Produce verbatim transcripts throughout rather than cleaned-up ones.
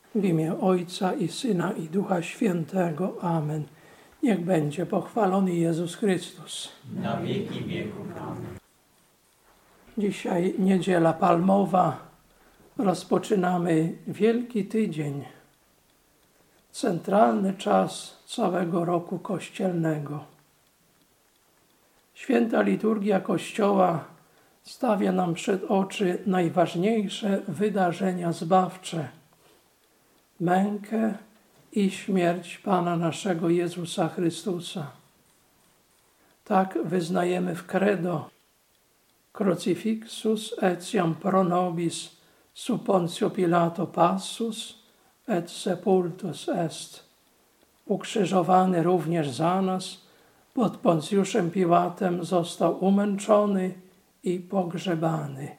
W imię Ojca i Syna i Ducha Świętego. Amen. Niech będzie pochwalony Jezus Chrystus. Na wieki wieków. Amen. Dzisiaj Niedziela Palmowa. Rozpoczynamy Wielki Tydzień. Centralny czas całego roku kościelnego. Święta liturgia Kościoła stawia nam przed oczy najważniejsze wydarzenia zbawcze. Mękę i śmierć Pana naszego Jezusa Chrystusa. Tak wyznajemy w credo. Crucifixus etiam pro nobis sub Pontio Pilato passus et sepultus est. Ukrzyżowany również za nas, pod Poncjuszem Piłatem został umęczony i pogrzebany.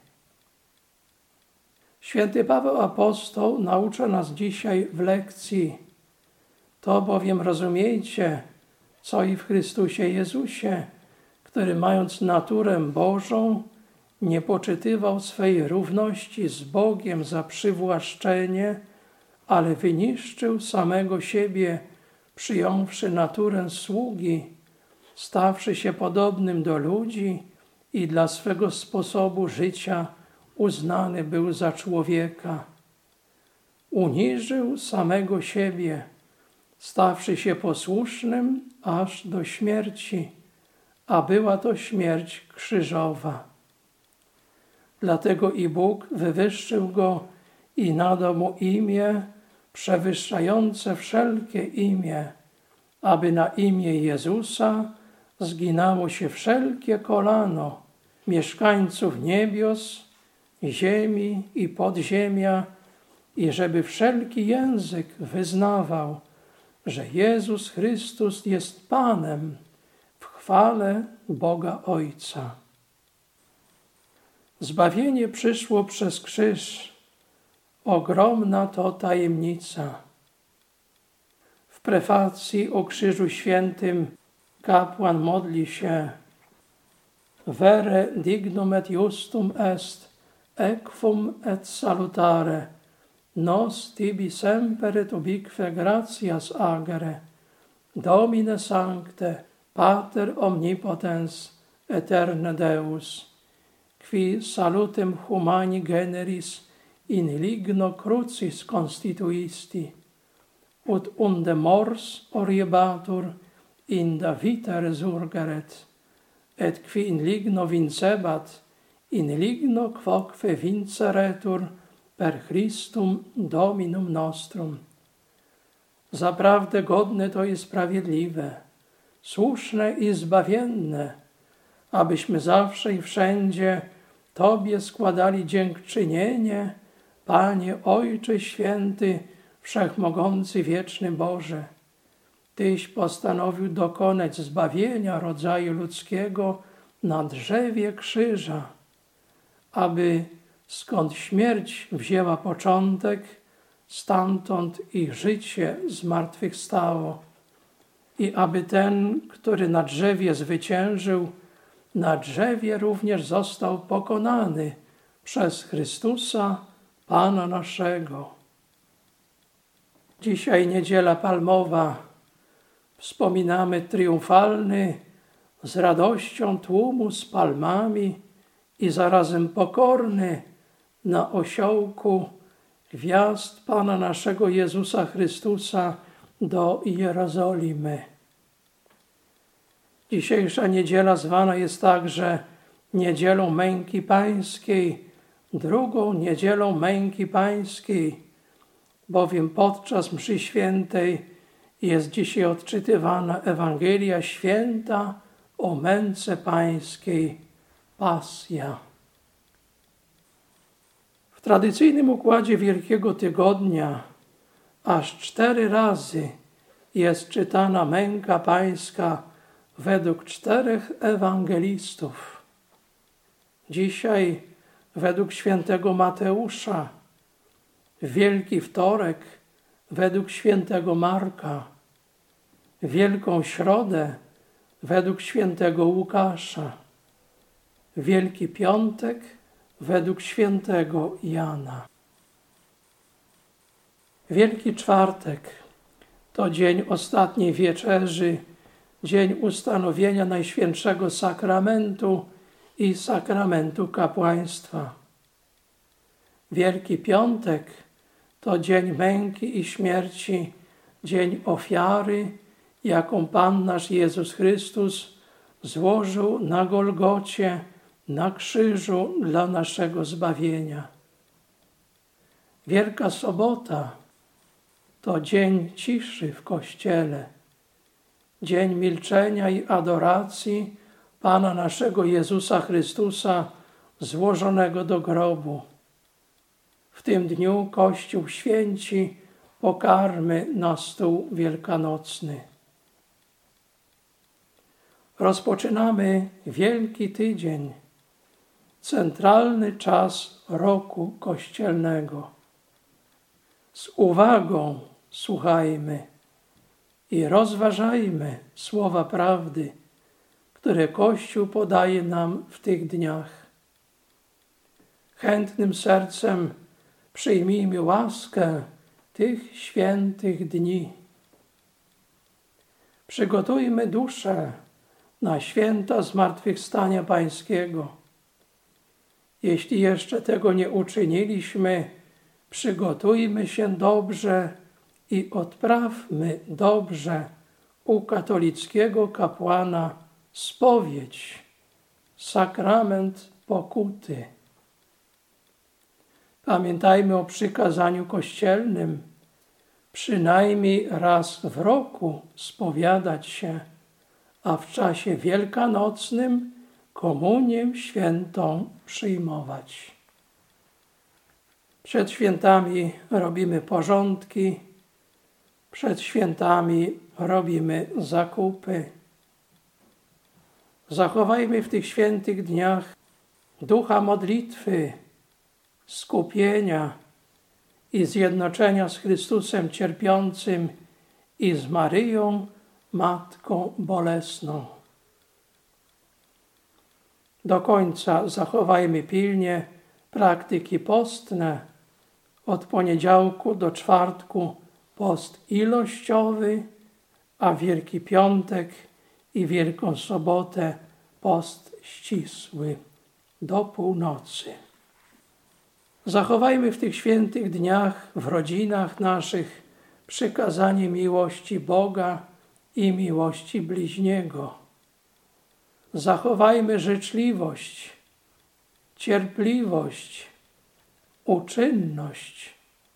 Święty Paweł Apostoł naucza nas dzisiaj w lekcji: to bowiem rozumiejcie, co i w Chrystusie Jezusie, który mając naturę Bożą, nie poczytywał swej równości z Bogiem za przywłaszczenie, ale wyniszczył samego siebie, przyjąwszy naturę sługi, stawszy się podobnym do ludzi i dla swego sposobu życia uznany był za człowieka. Uniżył samego siebie, stawszy się posłusznym aż do śmierci, a była to śmierć krzyżowa. Dlatego i Bóg wywyższył go i nadał mu imię przewyższające wszelkie imię, aby na imię Jezusa zginało się wszelkie kolano mieszkańców niebios, ziemi i podziemia, i żeby wszelki język wyznawał, że Jezus Chrystus jest Panem, w chwale Boga Ojca. Zbawienie przyszło przez krzyż. Ogromna to tajemnica. W prefacji o Krzyżu Świętym kapłan modli się: Vere dignum et justum est, equum et salutare, nos tibi semper et ubique gratias agere, Domine sancte, Pater omnipotens, eterne Deus, qui salutem humani generis in ligno crucis constituisti, ut unde mors oriebatur, inda vita resurgeret, et qui in ligno vincebat, in ligno quoque vinceretur per Christum Dominum nostrum. Zaprawdę godne to i sprawiedliwe, słuszne i zbawienne, abyśmy zawsze i wszędzie Tobie składali dziękczynienie, Panie Ojcze Święty, Wszechmogący Wieczny Boże. Tyś postanowił dokonać zbawienia rodzaju ludzkiego na drzewie krzyża, aby skąd śmierć wzięła początek, stamtąd ich życie zmartwychwstało. I aby ten, który na drzewie zwyciężył, na drzewie również został pokonany przez Chrystusa, Pana naszego. Dzisiaj Niedziela Palmowa. Wspominamy triumfalny, z radością tłumu z palmami i zarazem pokorny na osiołku wjazd Pana naszego Jezusa Chrystusa do Jerozolimy. Dzisiejsza niedziela zwana jest także Niedzielą Męki Pańskiej, drugą Niedzielą Męki Pańskiej, bowiem podczas mszy świętej jest dzisiaj odczytywana Ewangelia Święta o męce Pańskiej, Pasja. W tradycyjnym układzie Wielkiego Tygodnia aż cztery razy jest czytana męka Pańska według czterech ewangelistów. Dzisiaj według świętego Mateusza, w Wielki Wtorek według świętego Marka, w Wielką Środę według świętego Łukasza, w Wielki Piątek według świętego Jana. Wielki Czwartek to dzień ostatniej wieczerzy, dzień ustanowienia Najświętszego Sakramentu i sakramentu kapłaństwa. Wielki Piątek to dzień męki i śmierci, dzień ofiary, jaką Pan nasz Jezus Chrystus złożył na Golgocie, na krzyżu dla naszego zbawienia. Wielka Sobota to dzień ciszy w Kościele, dzień milczenia i adoracji Pana naszego Jezusa Chrystusa złożonego do grobu. W tym dniu Kościół święci pokarmy na stół wielkanocny. Rozpoczynamy Wielki Tydzień, centralny czas roku kościelnego. Z uwagą słuchajmy i rozważajmy słowa prawdy, które Kościół podaje nam w tych dniach. Chętnym sercem przyjmijmy łaskę tych świętych dni. Przygotujmy duszę na święta Zmartwychwstania Pańskiego. Jeśli jeszcze tego nie uczyniliśmy, przygotujmy się dobrze i odprawmy dobrze u katolickiego kapłana spowiedź, sakrament pokuty. Pamiętajmy o przykazaniu kościelnym, przynajmniej raz w roku spowiadać się, a w czasie wielkanocnym komunię świętą przyjmować. Przed świętami robimy porządki, przed świętami robimy zakupy. Zachowajmy w tych świętych dniach ducha modlitwy, skupienia i zjednoczenia z Chrystusem cierpiącym i z Maryją, Matką Bolesną. Do końca zachowajmy pilnie praktyki postne. Od poniedziałku do czwartku post ilościowy, a Wielki Piątek i Wielką Sobotę post ścisły do północy. Zachowajmy w tych świętych dniach w rodzinach naszych przykazanie miłości Boga i miłości bliźniego. Zachowajmy życzliwość, cierpliwość, uczynność.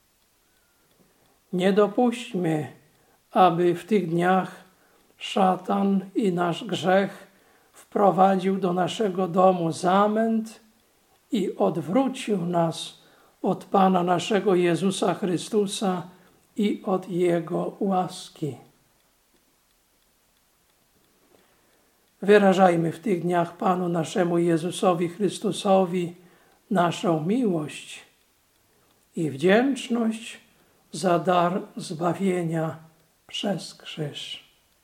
Nie dopuśćmy, aby w tych dniach szatan i nasz grzech wprowadził do naszego domu zamęt i odwrócił nas od Pana naszego Jezusa Chrystusa i od Jego łaski. Wyrażajmy w tych dniach Panu naszemu Jezusowi Chrystusowi naszą miłość i wdzięczność za dar zbawienia przez krzyż.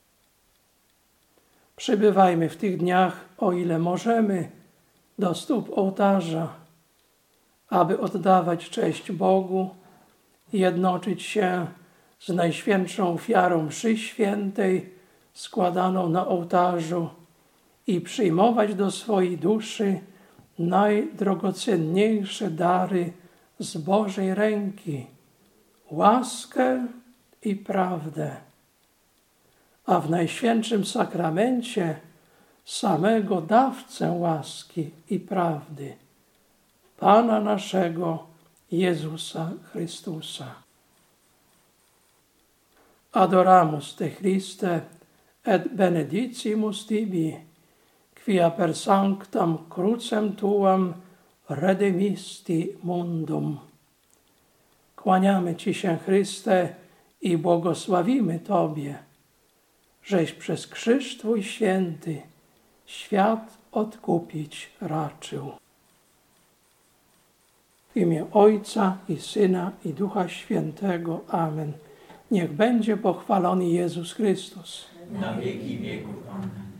Przybywajmy w tych dniach, o ile możemy, do stóp ołtarza, aby oddawać cześć Bogu, jednoczyć się z Najświętszą ofiarą mszy świętej składaną na ołtarzu i przyjmować do swojej duszy najdrogocenniejsze dary z Bożej ręki, łaskę i prawdę, a w Najświętszym Sakramencie samego dawcę łaski i prawdy, Pana naszego Jezusa Chrystusa. Adoramus te Christe et benedicimus tibi, quia per sanctam crucem tuam redemisti mundum. Kłaniamy Ci się, Chryste, i błogosławimy Tobie, żeś przez krzyż Twój święty świat odkupić raczył. W imię Ojca i Syna i Ducha Świętego. Amen. Niech będzie pochwalony Jezus Chrystus. Na wieki wieków. Amen.